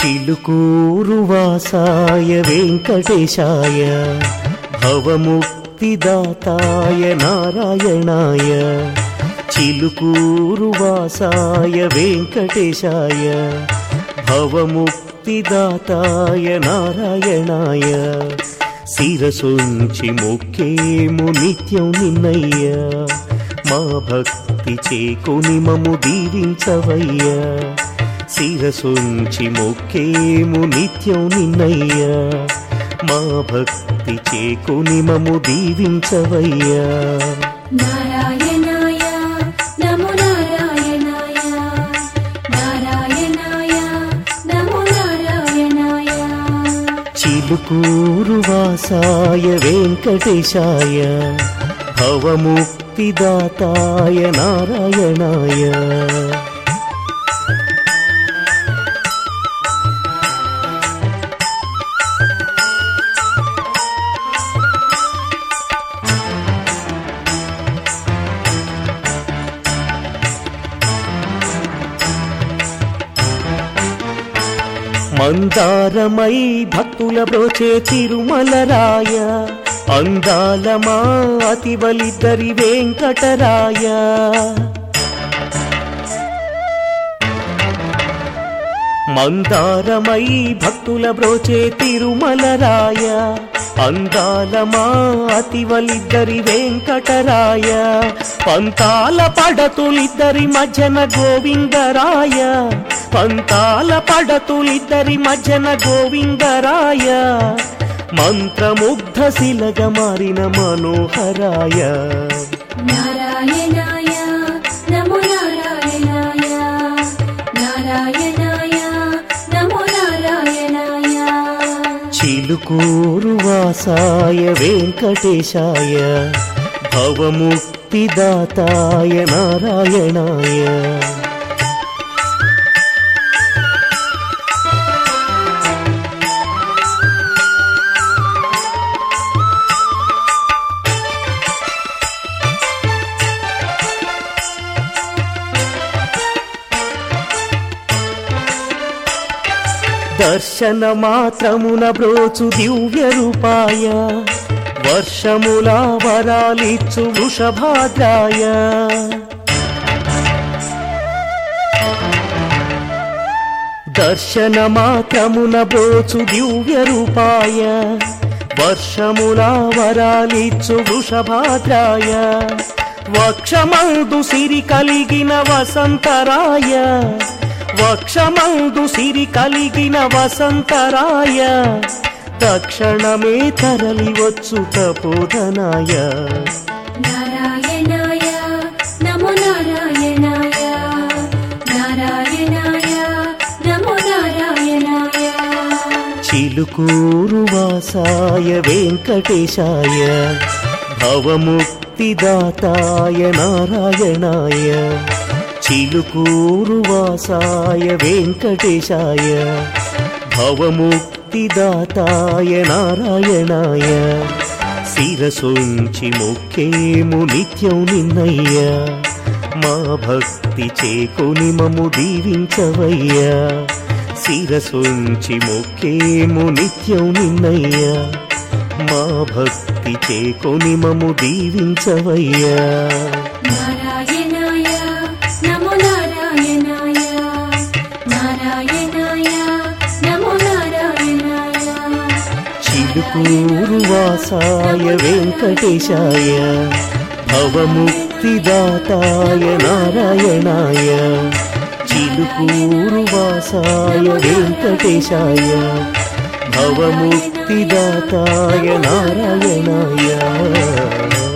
చిలుకూరువాసాయ వెంకటేశాయ భవముక్తిదాతాయ నారాయణాయ చిలుకూరువాసాయ వెంకటేశాయ భవముక్తిదాతాయ నారాయణాయ శిరసుంచి మొక్కేము నిత్యం నిన్నయ్యా మా భక్తి చేకొని మము దీవించవయ్యా శిరసుంచి మొక్కేము నిత్యం నిన్నయ్యా మా భక్తి చేకొని మము దీవించవయ్యా నారాయణాయ నమో నారాయణాయ నారాయణాయ నమో నారాయణాయ చిలుకూరువాసాయ వెంకటేశాయ భవముక్తిదాతాయ నారాయణాయ మందారమై భక్తుల బ్రోచే తిరుమలరాయ అందాల మా అతివలిద్దరి వెంకటరాయ మందారమై భక్తుల బ్రోచే తిరుమలరాయ అందాల మా అతివలిద్దరి వెంకటరాయ పంతాల పడతులిద్దరి మధ్యన గోవిందరాయ పంతాల పడతులిద్దరి మధ్యన గోవిందరాయ మంత్రముగ్ధ శిలగ మారిన మనోహరాయ నారాయణాయ నమో నారాయణాయ నారాయణాయ నమో నారాయణాయ చిలుకూరువాసాయ వెంకటేశాయ భవముక్తిదాతాయ నారాయణాయ దర్శన మాత్రమున బ్రోచు దివ్య రూపాయ వర్షముల వరాలిచ్చు వృషభాద్రాయ దర్శన మాత్రమున బ్రోచు దివ్య రూపాయ వర్షముల వరాలిచ్చు వృషభాద్రాయ వక్షమందు సిరి కలిగిన వసంతరాయ వక్షమందు సిరి కలిగిన వసంతరాయ తక్షణమే తరలి వచ్చు తపోధనాయ నారాయణాయ నమో నారాయణాయ నారాయణాయ నమో నారాయణాయ చిలుకూరువాసాయ వెంకటేశాయ భవముక్తిదాతాయ నారాయణాయ చిలుకూరువాసాయ వెంకటేశాయ భవముక్తిదాతాయ నారాయణాయ శిరసుంచి మొక్కేము నిత్యం నిన్నయ్యా మా భక్తి చేకొని మము దీవించవయ్యా శిరసుంచి మొక్కేము నిత్యం నిన్నయ్యా మా భక్తి చేకొని మము దీవించవయ్యా నారాయణాయ నమో నారాయణాయ నారాయణాయ నమో నారాయణాయ చిలుకూరువాసాయ వెంకటేశాయ భవముక్తిదాతాయ నారాయణాయ చిలుకూరువాసాయ వెంకటేశాయ భవముక్తిదాతాయ నారాయణాయ